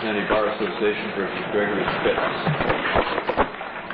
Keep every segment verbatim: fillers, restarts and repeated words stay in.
Cincinnati Bar Association versus Gregory Spitz.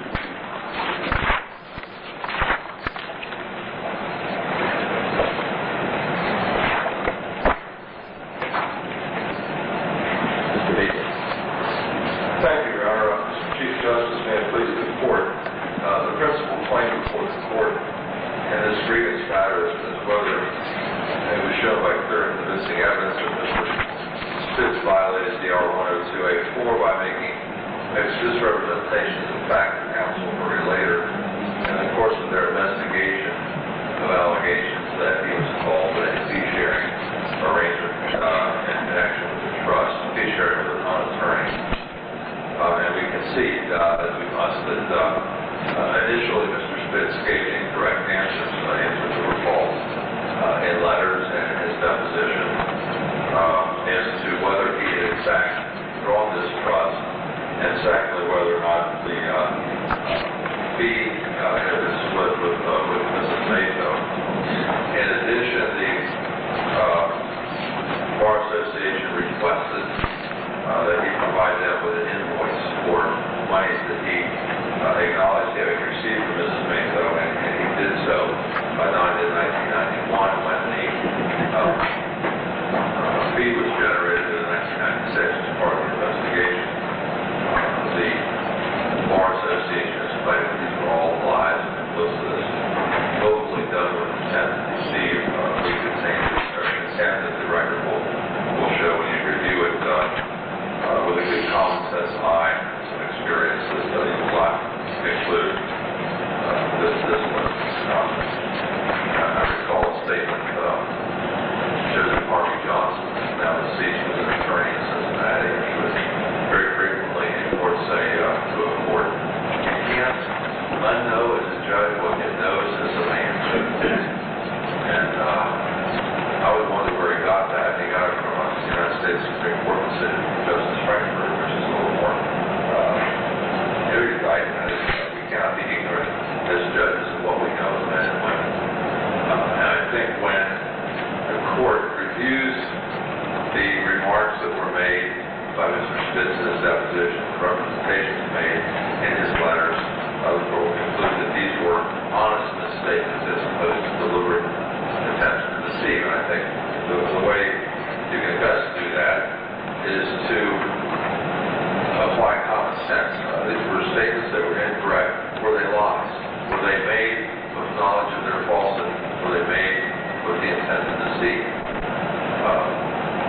Misrepresentations of fact to counsel for relator, and in the course of their investigation of allegations that he was involved in a fee sharing arrangement uh, in connection with the trust, fee sharing with a non-attorney. Uh, and we concede uh, that we must that uh, uh, initially Mister Spitz gave incorrect answers, uh, answers that were false uh, in letters and in his deposition uh, as to whether he had in fact drawn this trust. And secondly, whether or not the uh, fee uh, had been split with, uh, with Missus Mato. In addition, the uh, Bar Association requested uh, that he provide them with an invoice for monies that he uh, acknowledged having received from Missus Mato, and, and he did so by nineteen ninety-one when the uh, uh, fee was generated in nineteen ninety-six as part of the investigation. The Bar Association has claimed that these were all lies and duplicitous, willfully done with intent to deceive. Uh, we contain intent that the record will, will show when you review it uh, uh, with a good common sense eye and some experience. This study will not include uh, this, this one. Um, I recall a statement uh, Joseph Harvey Johnson, now deceased, was an attorney in Cincinnati, and he was very frequently in court say uh, to a court, you can't unknow as a judge what you know as a man. And uh, I would wonder where he got that. He got it from uh, the United States Supreme Court decision from Justice Frankfurt, which is a little more uh, erudite. That is, uh, we cannot be ignorant as judges of what we know as men and women. Uh, and I think when the court reviews the remarks that were made by Mister Spitz in his deposition, the representations made in his letters, uh, the court will conclude that these were honest misstatements as opposed to deliberate attempts to deceive. And I think the, the way you can best do that is to apply common sense. Uh, these were statements that were incorrect. Were they lies? Were they made with knowledge of their falsity? Were they made with the intent to deceive? Uh,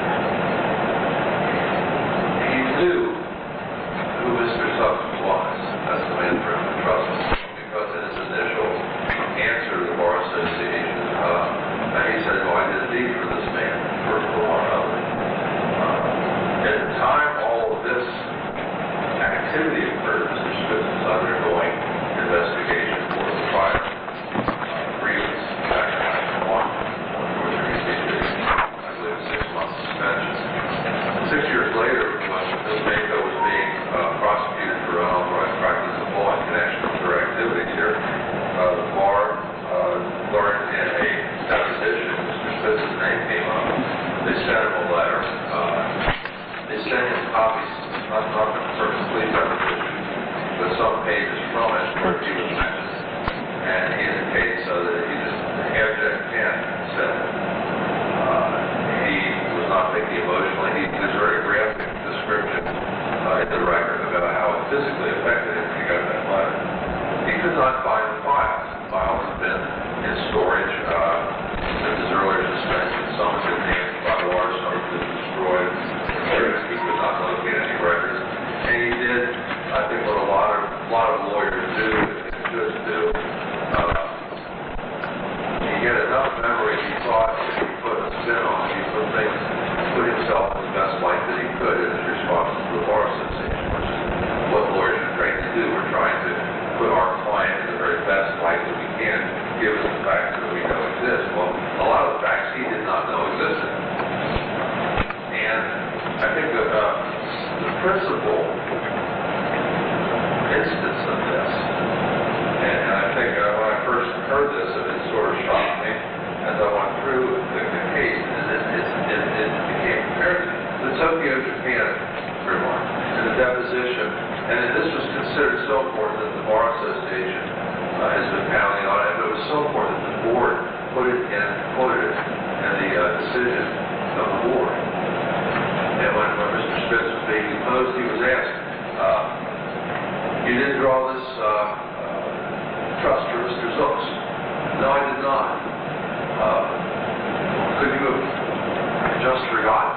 knew who Mister Substance was as the man for whom the trust was, because in his initial answer to the Bar Association, uh, he said, well, I did a deed for this man, for, for one other. Uh, at the time all of this activity occurred, Mister Spitz was undergoing investigation for the prior uh, grievance back in nineteen ninety-one, which he received a, I believe, six-month suspension. Six years later, when Miz Mato was being uh, prosecuted for unauthorized practice of law in connection with her activities here, uh, the bar uh, learned in a deposition, Mister Spitz's name came up. They sent him a letter. Uh, they sent him copies, not, not the complete deposition, but some pages from it where he was mentioned. And he indicates uh, that he just abject can't send it. Uh, he was not thinking emotionally. He was very graphic description uh, in the record about how it physically affected him when he got that letter. He could not find the files. The files had been in storage uh, since his earlier suspension. Some had been taken by water, some had been destroyed. He could not locate any records. And he did, I think, what a lot of a lot of lawyers do and should do. Uh, he had enough memory, he thought, if he put a spin on it, he put things, put himself in the best light that he could in his response to the Bar Association, which is what lawyers are trained to do. We're trying to put our client in the very best light that we can, given the facts that we know exist. Well, a lot of the facts he did not know existed. And I think that uh, the principal instance of this, and, and I think uh, when I first heard this, it sort of shocked me as I went through the, the case, and it, it, it, it became apparent. The Tokyo Japan remark considered so important that the Bar Association uh, has been pounding on it, but it was so important that the board put it in, quoted it in the uh, decision of the board. And when, when Mister Spitz was being deposed, he was asked, uh, you didn't draw this uh, uh, trust for Mister Zooks? No, I did not. Uh, could you have just forgotten?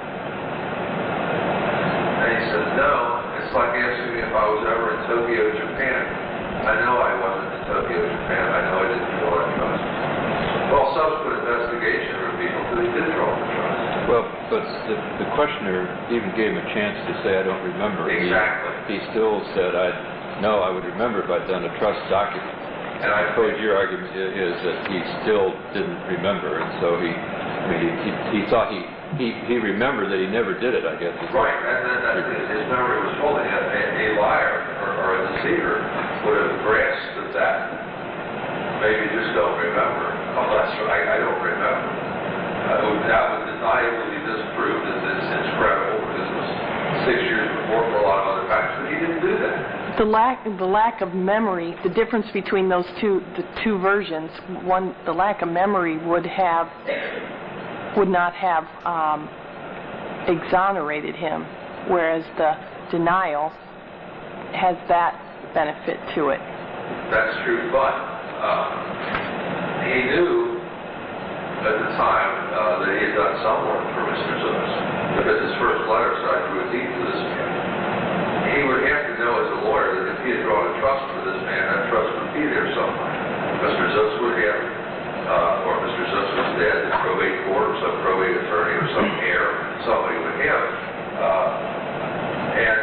And he said, no. It's like asking me if I was ever in Tokyo, Japan. I know I wasn't in Tokyo, Japan. I know I didn't draw a trust. Well, subsequent investigation revealed that he did draw the trust. Well, but the, the questioner even gave him a chance to say, I don't remember. Exactly. He, he still said, I no, I would remember if I'd done a trust document. And I suppose your argument i- is that he still didn't remember, and so he, I mean, he, he, he thought he, he, he remembered that he never did it, I guess. Right, and then that, his memory was full. A, a liar or, or a deceiver would have grasped at that. Maybe just don't remember. Oh, that's right, I don't remember. Uh, would, that would deniably disprove that it's incredible because it was six years before for a lot of other factors, but he didn't do that. The lack, the lack of memory, the difference between those two, the two versions, one, the lack of memory would have, would not have um, exonerated him, whereas the denial has that benefit to it. That's true, but uh, he knew at the time uh, that he had done some work for Mister Zooks, because his first letter said, I drew a deed to this man. He would have to know as a lawyer that if he had drawn a trust for this man, that trust would be there somewhere. Mister Zooks would have, uh, or Mister Zooks was dead, the probate court, or some probate attorney, or some heir, somebody would have it. Uh, and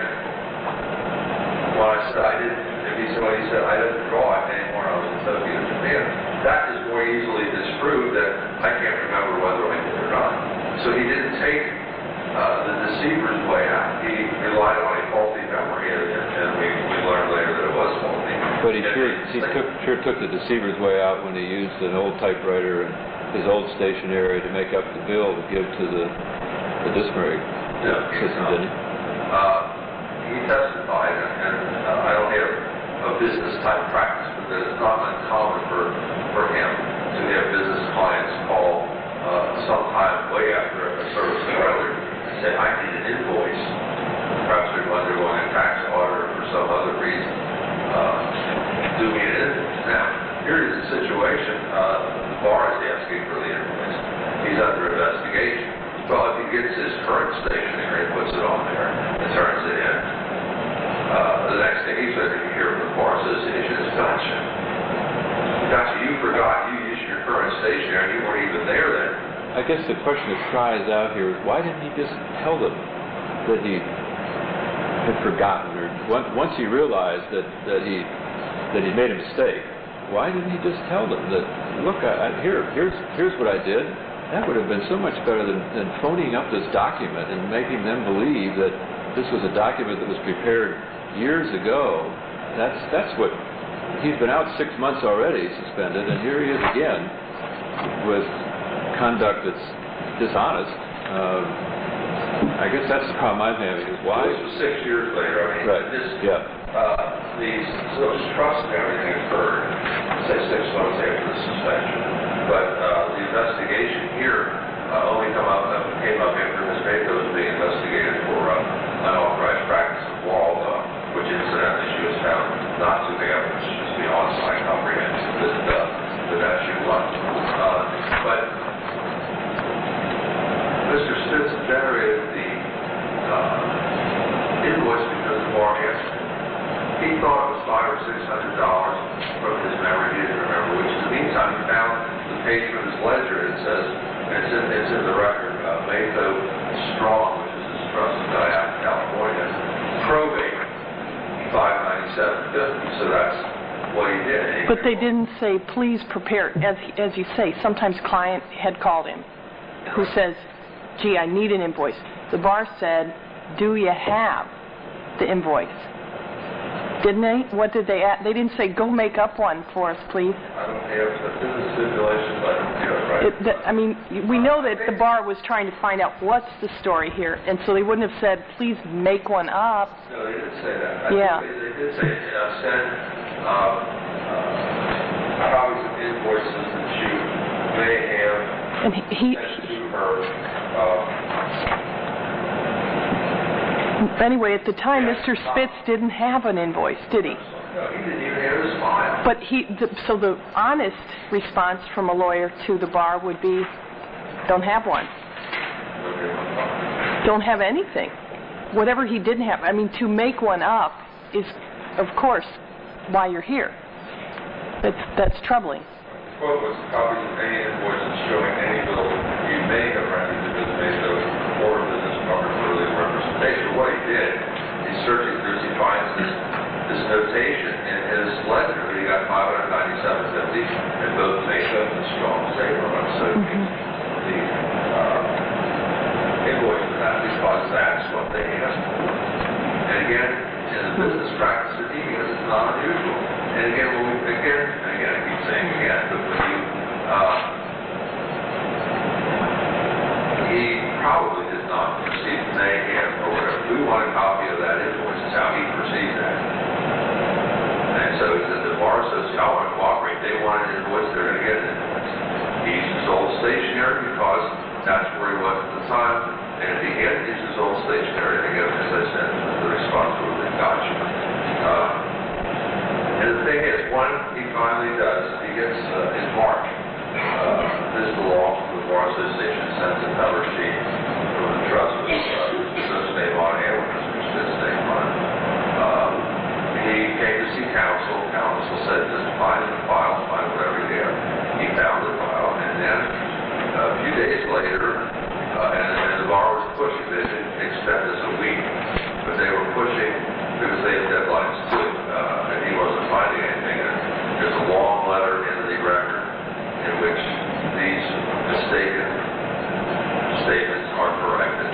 when I said I didn't, if he said, when he said I didn't draw it anymore, I was in Tokyo, Japan, that is more easily disproved that I can't remember whether I did or not. So he didn't take uh, the deceiver's way out. He relied on a faulty memory, and, and we, we learned later that it was faulty. But he sure, he took, sure took the deceiver's way out when he used an old typewriter and his old stationery to make up the bill to give to the, the discmarried Yeah, system, didn't he? Uh, he testified, and, and uh, I don't have a business type practice, but that it's not uncommon for, for him to have business clients call uh, sometime way after a service provider and say, I need an invoice. Perhaps they're undergoing a tax audit or for some other reason. Uh, do me an invoice. Now, here is the situation. Uh, the bar is asking for the invoice. He's under investigation. Well, if he gets his current stationery and puts it on there and turns it in, uh, the next thing he's going to hear from the Bar Association is, gotcha. Gotcha, you forgot. You used your current stationery. You weren't even there then. I guess the question that cries out here is, why didn't he just tell them that he had forgotten, or once, once he realized that, that he that he made a mistake, why didn't he just tell them that, look, I, I, here, here's here's what I did? That would have been so much better than, than phoning up this document and making them believe that this was a document that was prepared years ago. That's that's what, he's been out six months already, suspended, and here he is again with conduct that's dishonest. Uh, I guess that's the problem I'm having, is why... This was six years later. I mean, right, this, yeah. Uh, these, those trusts and everything occurred, say, six months after the suspension. But uh, the investigation here uh, only come up, uh, came up after Miz Baker was being investigated for uh, unauthorized practice of law, uh, which incidentally she was found not to have, which is just beyond my comprehension that, uh, that that she was. Uh, but Mister Spitz generated the uh, invoice because the bar asked him. He thought it was five or six hundred dollars from his memory. He didn't remember which. In the meantime, he found the page from his ledger. It says, and it's in, it's in the record, uh, Mayto Strong, which is his trust guy out in California, probate five ninety-seven fifty. So that's what he did. He But they didn't say, please prepare, as as you say, sometimes client had called him who says, gee, I need an invoice. The bar said, do you have the invoice? Didn't they? What did they add? They didn't say, go make up one for us, please. I don't have the business stipulations. I don't have it right. It, the, I mean, we know that the bar was trying to find out what's the story here, and so they wouldn't have said, please make one up. No, they didn't say that. I Yeah. think they, they it did say, uh, send uh, uh, copies of invoices that you may have And he, he sent to her. Uh, anyway, at the time, Mister Spitz didn't have an invoice, did he? no, he didn't even have his file. But he, the, so the honest response from a lawyer to the bar would be, don't have one. Don't have anything. Whatever he didn't have. I mean, to make one up is, of course, why you're here. That's, that's troubling. Quote was copies of any invoices showing any bill you may have rendered to Miz Mesa or business partner for legal representation. What he did, he's searching through, he finds this, this notation in his ledger that he got five hundred ninety-seven fifty, and both Mesa and Strong say from us. So Mm-hmm. the uh, invoice for that because that's what they asked for. And again, in the business practice of deviance, it's not unusual. And again, when we, again, and again, I keep saying again, but when you, uh, he probably did not receive the name or whatever. We want a copy of that invoice, is how he perceives that. And so the, the bar says, I want to cooperate, they want an invoice, they're going to get an invoice. He's his old stationery because that's where he was at the time. And if he can't use his old stationery, then again, as I said, the response would have got you. Uh, and the thing is, when he finally does, he gets uh, in March, uh, this law from the Bar Association sends a cover sheet from the trust with uh, Mister name on it, and Mister Smith's name on it. Uh, he came to see counsel. Counsel said, just find the file, find whatever you have. He found the file, and then a few days later, uh, and, and the bar was pushing. They didn't expect this a week, but they were pushing because they had deadlines too, uh, and he wasn't finding anything. And there's a long letter in the record in which these mistaken statements are corrected,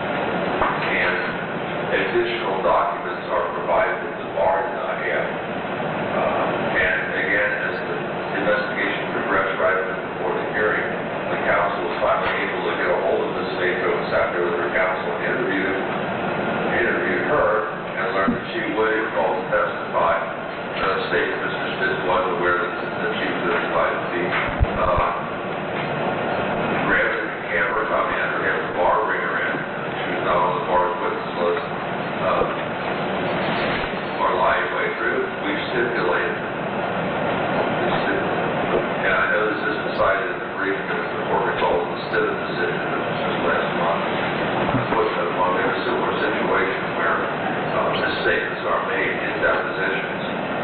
and additional documents are provided that the bar did not have. Uh, and again, as the investigation progressed right up before the hearing, the counsel was finally able to get a hold of Miz Sato and sat there with her counsel and interviewed, interviewed her and learned that she would, if called to testify, uh, state that Mister Spitz was aware that, that she was invited to be. Uh, grabbed the camera, come in, or have the bar ringer in. She was not on the bar's witness list. Uh, our live way through, we've stipulated. We've stipulated. And I know this isn't cited in the brief because the court recalled instead of decision that was just last month. Unfortunately, we have a similar situation where uh, misstatements are made in depositions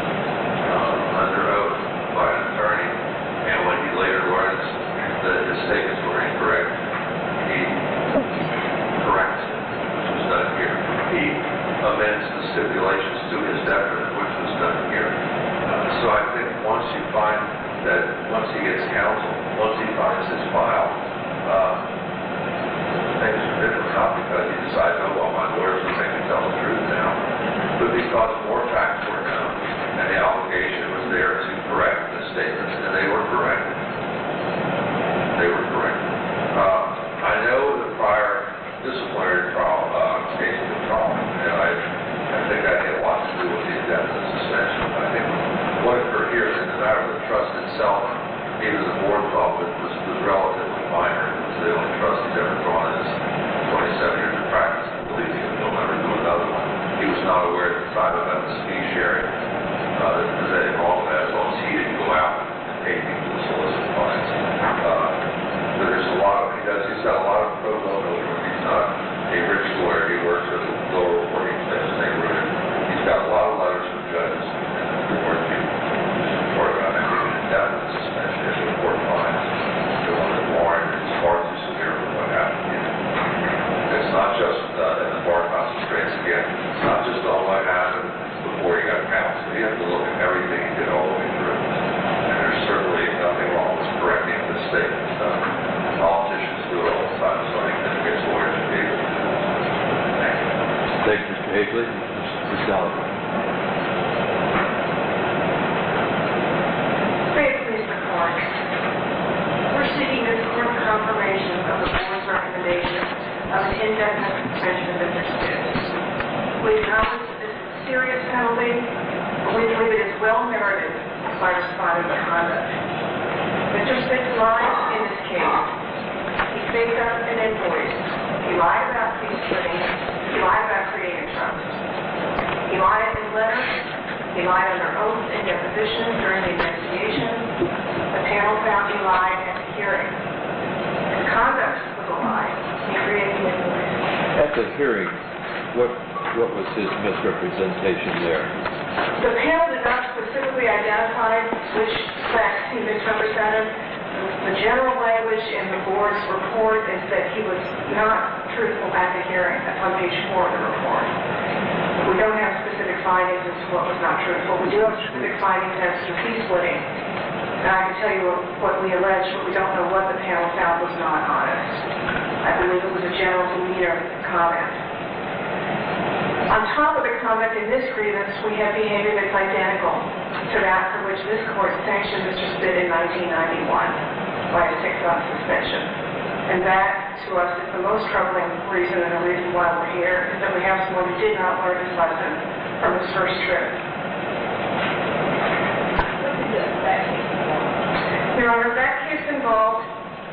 uh, under oath by an attorney, and when he later learns that his statements were incorrect, he corrects it, which was done here. He amends the stipulations to his detriment, which was done here. Uh, so I think once you find that, once he gets counsel, once he finds his file, uh, things are different, not because he decides, oh, well, my lawyers will make me tell the truth now, but because more facts were known, and the obligation was there to correct the statements, and they were correct. They were correct. Uh, I know the prior disciplinary trial, uh, case of the trial, and I, I think that had a lot to do with the indefinite suspension. I think what occurred here is in the matter of the trust itself, even the board thought was, was, was relatively minor. It was the only trust he's ever drawn in his twenty-seven years of practice, believing that he'll never do another one. He was not aware at the time about the fee sharing uh, that presented all of that, as long as he didn't go out and pay people to solicit funds. Uh, but there's a lot of, he does, he's got a lot of pro bono work. He's not a rich lawyer. He works at a lower reporting expense neighborhood. He's got a lot of letters from judges and the board people support about it. Indefinite suspension is a court fine. The one that warrant is far too severe for what happened here. It's not just, uh, and the bar concentrates again, it's not just on what happened before he got counsel. You have to look at everything he did all the way through. And there's certainly nothing wrong with correcting the statements. Uh, politicians do it all the time, so I think that gets lawyers to be able to do it. Thank you. Thank you, Mister Higley. Miz Gallagher. We're seeking this court confirmation of the board's recommendation of an indefinite suspension of Mister Spitz. We acknowledge that this is a serious penalty, but we believe it is well merited by respondent of conduct. Mister Smith's lies in this case. He faked up an invoice. He lied about fee splitting. He lied about creating trust. He lied in letters. He lied under oath and deposition during the investigation. The panel found he lied at the hearing. His conduct was a lie. He created the invoice. At the hearing, what what was his misrepresentation there? The panel did not specifically identify which facts he misrepresented. The general language in the board's report is that he was not truthful at the hearing. That's on page four of the report. We don't have specific findings as to what was not truthful. We do have specific findings as to fee splitting. And I can tell you what we allege, but we don't know what the panel found was not honest. I believe it was a general demeanor comment. On top of the comment in this grievance, we have behavior that's identical to that for which this court sanctioned Mister Spitt in nineteen ninety-one by a six-month suspension. And that, to us, is the most troubling reason and the reason why we're here, is that we have someone who did not learn his lesson from his first trip. Your Honor, that case involved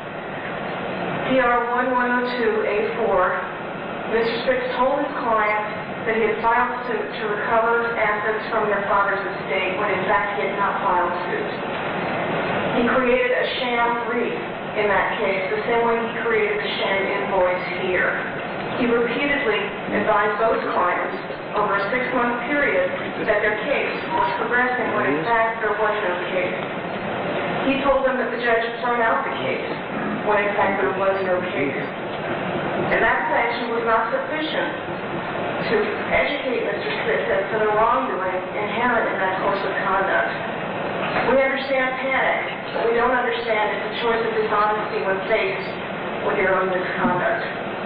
D R one one oh two A four. Mister Spitz told his client that he had filed suit to recover assets from their father's estate when in fact he had not filed suit. He created a sham brief in that case, the same way he created a sham invoice here. He repeatedly advised those clients over a six-month period that their case was progressing when in fact there was no case. He told them that the judge had thrown out the case when in fact there was no case. And that sanction was not sufficient to educate Mister Spitz as to the wrongdoing inherent in that course of conduct. We understand panic, but we don't understand it's a choice of dishonesty when faced with your own misconduct.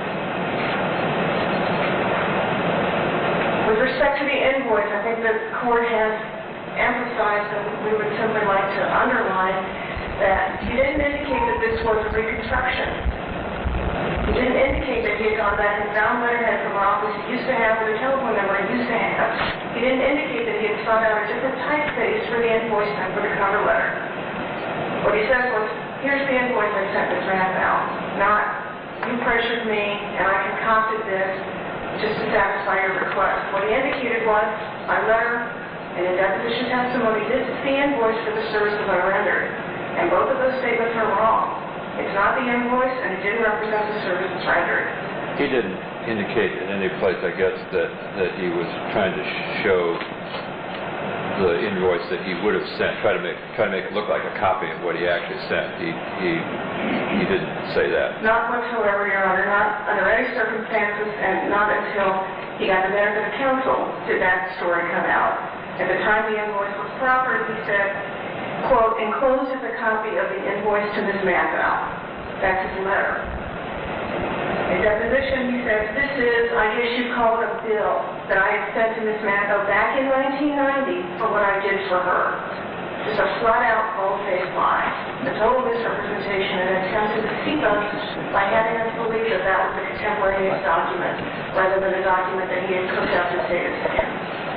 With respect to the invoice, I think the court has emphasized, and we would simply like to underline, that he didn't indicate that this was a reconstruction. He didn't indicate that he had gone back and found letterhead from our office he used to have with a telephone number he used to have. He didn't indicate that he had sought out a different typeface for the invoice than for the cover letter. What he said was, here's the invoice I sent Miz Randall, not, you pressured me and I concocted this just to satisfy your request. What he indicated was, my letter and in deposition testimony, this is the invoice for the services I rendered. And both of those statements are wrong. It's not the invoice, and it didn't represent the services rendered. He didn't indicate in any place, I guess, that, that he was trying to show the invoice that he would have sent, try to make try to make it look like a copy of what he actually sent. He he he didn't say that. Not whatsoever, Your Honor. Not under any circumstances, and not until he got the benefit of counsel did that story come out. At the time the invoice was proffered, he said, quote, enclosed is a copy of the invoice to Miz Mandow. That's his letter. In deposition, he says, this is, I guess you call it a bill that I had sent to Miz Mandow back in nineteen ninety for what I did for her. Just a flat-out, bold-faced lie. A total misrepresentation and an attempt to deceive us by having us believe that that was a contemporaneous document rather than a document that he had cooked up and dated to him.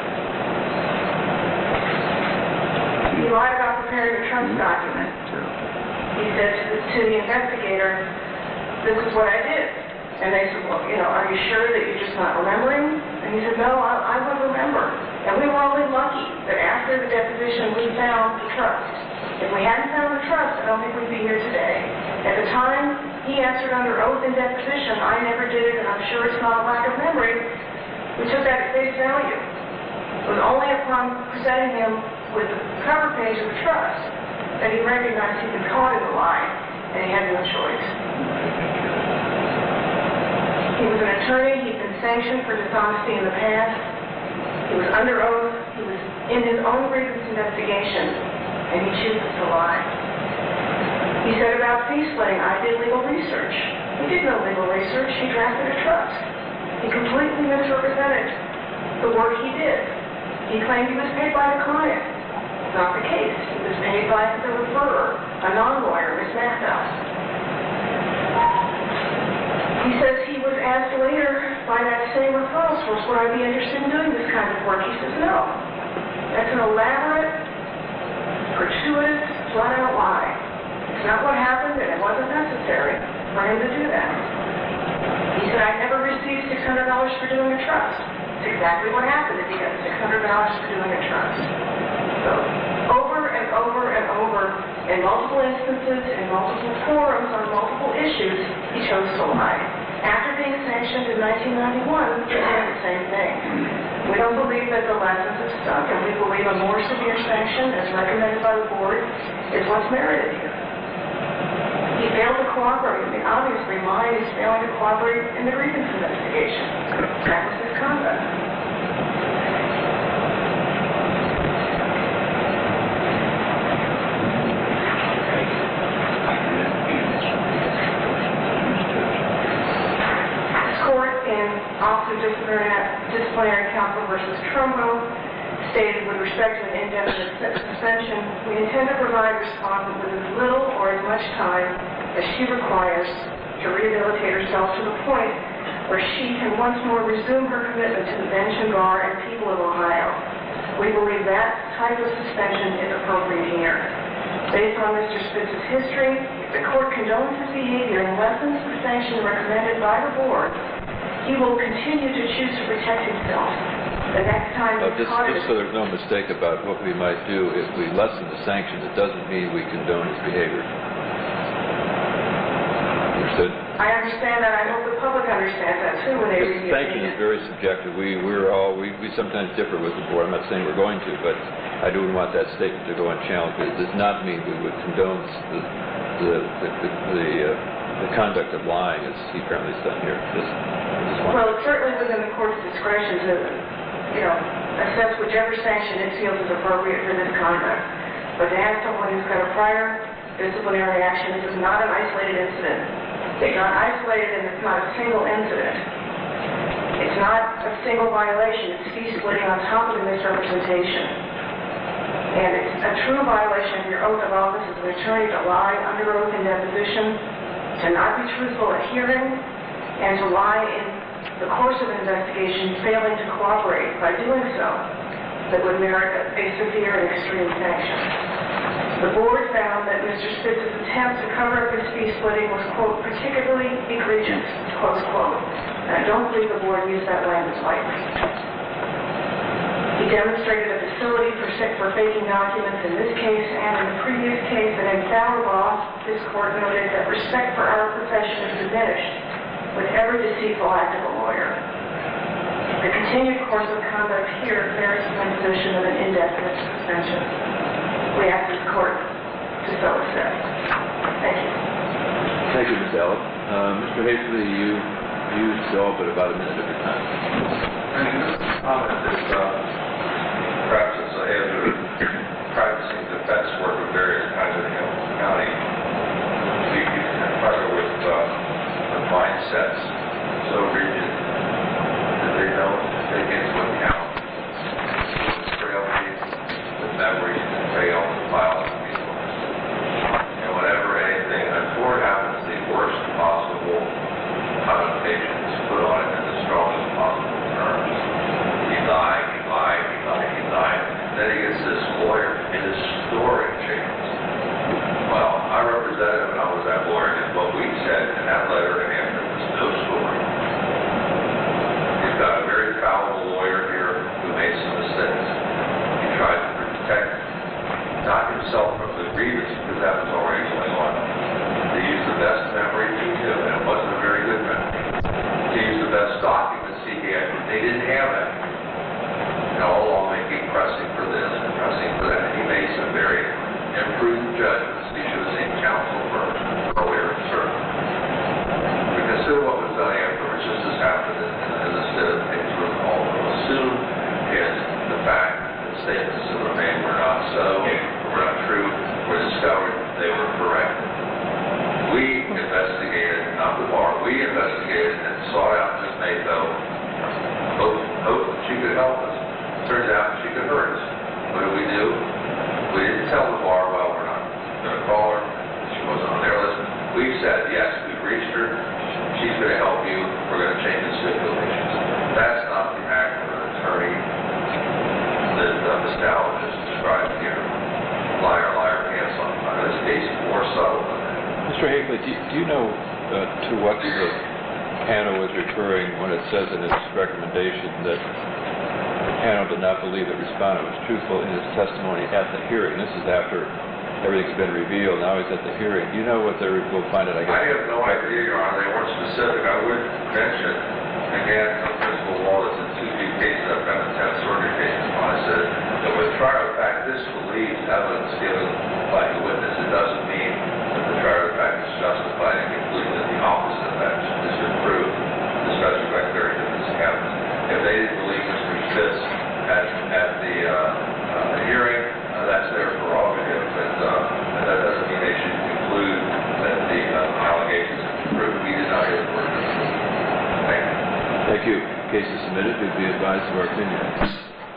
He lied about preparing a trust document. He said to the, to the investigator, this is what I did. And they said, well, you know, are you sure that you're just not remembering? And he said, no, I, I would remember. And we were only lucky that after the deposition we found the trust. If we hadn't found the trust, I don't think we'd be here today. At the time he answered under oath in deposition, I never did it, and I'm sure it's not a lack of memory. We took that at face value. It was only upon presenting him with the cover page of the trust that he recognized he'd been caught in a lie, and he had no choice. He was an attorney. He'd been sanctioned for dishonesty in the past. He was under oath. He was in his own grievance investigation, and he chooses to lie. He said about fee splitting, I did legal research. He did no legal research. He drafted a trust. He completely misrepresented the work he did. He claimed he was paid by the client. It's not the case. He was paid by the referrer, a non-lawyer, Miz Mandow. He says he was asked later by that same referral source, would I be interested in doing this kind of work? He says, no. That's an elaborate, gratuitous, flat-out lie. It's not what happened, and it wasn't necessary for him to do that. He said, I never received six hundred dollars for doing a trust. It's exactly what happened if he got six hundred dollars for doing a trust. So, over and over and over, in multiple instances, in multiple forums, on multiple issues, he chose to lie. After being sanctioned in nineteen ninety-one, he did the same thing. We don't believe that the lessons have stuck, and we believe a more severe sanction, as recommended by the board, is what's merited here. He failed to cooperate. I mean, obviously, lying is failing to cooperate in the grievance investigation. That was his conduct. This court in Office of Disciplinary, Disciplinary Counsel versus Trumbo stated with respect to an indefinite suspension, we intend to provide respondent with as little or as much time as she requires to rehabilitate herself to the point where she can once more resume her commitment to the bench and bar and people of Ohio. We believe that type of suspension is appropriate here. Based on Mister Spitz's history, if the court condones his behavior and lessens the sanction recommended by the board, he will continue to choose to protect himself. The next time Uh, he's just, caught just so there's no mistake about what we might do, if we lessen the sanction, it doesn't mean we condone his behavior. Understood? I understand that. I hope the public understands that too when they Because read the sanction is opinion. very subjective. We, we're all, we, we sometimes differ with the board. I'm not saying we're going to, but I do want that statement to go unchallenged. It does not mean we would condone the, the, the, the, the, uh, the conduct of lying, as he apparently has done here. Just, just want- Well, it's certainly within the court's discretion to, you know, assess whichever sanction it feels is appropriate for this conduct. But to have someone who's got a prior disciplinary action, this is not an isolated incident. It's not isolated and it's not a single incident. It's not a single violation. It's fee splitting on top of the misrepresentation. And it's a true violation of your oath of office as an attorney to lie under oath in deposition, to not be truthful at hearing, and to lie in the course of an investigation, failing to cooperate. By doing so, that would merit a, a severe and extreme sanction. The board found that Mister Spitz's attempt to cover up his fee splitting was, quote, particularly egregious, close quote. And I don't believe the board used that language lightly. He demonstrated a facility for, for faking documents in this case and in the previous case, and in Fowler, this court noted that respect for our profession is diminished with every deceitful act of a lawyer. The continued course of conduct here merits the imposition of an indefinite suspension. We ask this court to so accept. Thank you. Thank you, Miz Allen. Uh, Mister Hastily, you used all but about a minute of your time. And just a comment that uh, perhaps as I have been practicing defense work of various kinds in Hamilton County, we can partner with uh, the mindsets so rigid that they don't take into account the frailties, the memories that fail to file the people. And whenever anything untoward happens, the worst possible connotations put on it in the strongest possible terms. He lied, he lied, he lied, he lied. Then he gets this lawyer in his story changes. Well, I represented him and I was that lawyer, and what we said in that letter to him was no story. He's got a very fallible lawyer here who made some mistakes. He tried to protect not himself from the grievance because that was already going on. They used the best memory he could, and it wasn't a very good memory. They used the best documents he had, but they didn't have that. And all along they keep pressing for this and pressing for that. And he made some very imprudent judgments. He should have seen counsel for earlier, certainly. We consider what was done afterwards, just as happened in, in the state of things was all as soon as the fact that the statements that were made were not so, were not true, were discovered, they were correct. We investigated, not the bar, we investigated and sought out Miz Mayto, hoped, hoped that she could help us. Turns out she could hurt us. What did we do? We didn't tell the bar, well, we're not going to call her. She wasn't on their list. We said, yes, we've reached her. She's going to help you. We're going to change the stipulations. do you know uh, to what the panel was referring when it says in its recommendation that the panel did not believe the respondent was truthful in his testimony at the hearing? This is after everything's been revealed. Now he's at the hearing. Do you know what they will find it? I guess. I have no idea, Your Honor. They weren't specific. I would mention, again, some principal law that's in two big cases. I've got a tenth circuit case. I said that with trial of fact disbelieves evidence given by the witness, it doesn't mean that the trial of fact is justified and conclude that the opposite of that is approved. The special fact very different happens. If they didn't believe Mister Spitz at, at the uh, uh, hearing, uh, that's their prerogative. But uh, that doesn't mean they should conclude that the uh, allegations are proved. We did not hear the word. Thank you. Thank you. Case is submitted. You'll be advised of our opinion.